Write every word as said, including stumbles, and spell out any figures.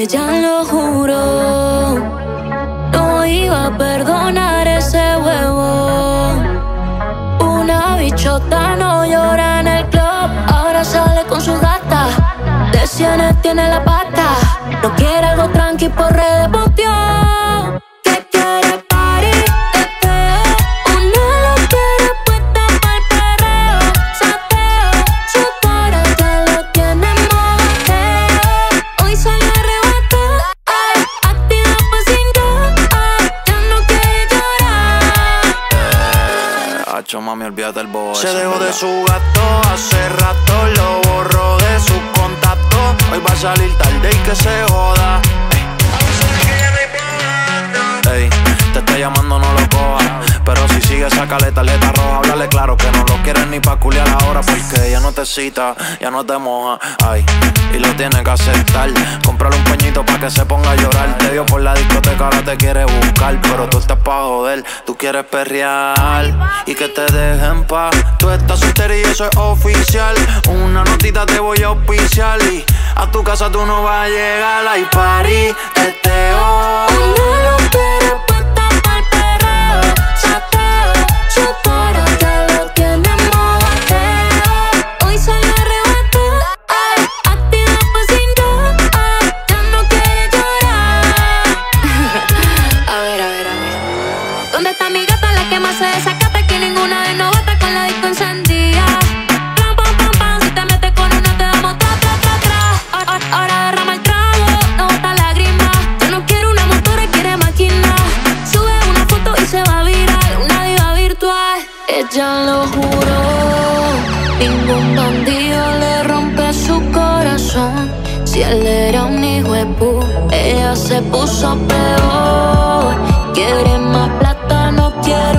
Ella lo juró, no iba a perdonar ese huevo. Una bichota no llora en el club, ahora sale con su gata. De cienes tiene la pata, no quiere algo tranqui por redes posteó. Que quiere party, teteo, una loquera puesta pa'l perreo. Sateo, su cara que lo tiene mogateo. Hoy sale arrebatada, ay, activa pa' cingar, ay, ya no quiere llorar. Eh, Hacho, mami, olvídate el bobo. Se dejó de su gato hace rato, lo borró de su contacto. Hoy va a salir tarde y que se joda. Ey, te está llamando, no lo coja. Pero si sigue, sácale tarjeta roja. Háblale claro que no lo quieres ni pa' culiar ahora, porque ella no te cita, ya no te moja. Ay, y lo tiene que aceptar. Cómprale un pañito pa' que se ponga a llorar. Te dio por la discoteca, ahora te quiere buscar. Pero tú estás pa' joder, tú quieres perrear y que te dejen pa'. Tú estás soltera y eso es oficial. Una notita te voy a auspiciar y a tu casa tú no vas a llegar. Ay, party, teteo. Una loquera puesta pa'l perreo. Sateo, su cara que lo tiene mogateo. Hoy sale arrebatada, ay, activa pa' cingar, ay, ya no quiere llorar. A ver, a ver, a ver. ¿Dónde está mi gata, la que más se desacata? Que ninguna de novata con la disco encendida. Pam, pam, pam, pam, si te metes con una te damos tra, tra, tra, tra. Ahora, ahora derrama el trago, no bota lágrimas. Yo no quiero una motora, quiere máquina. Sube una foto y se va viral, una diva virtual. Ella lo juró, ningún bandido le rompe su corazón. Si él era un hijo de pu, ella se puso peor. Quiere más plata, no quiero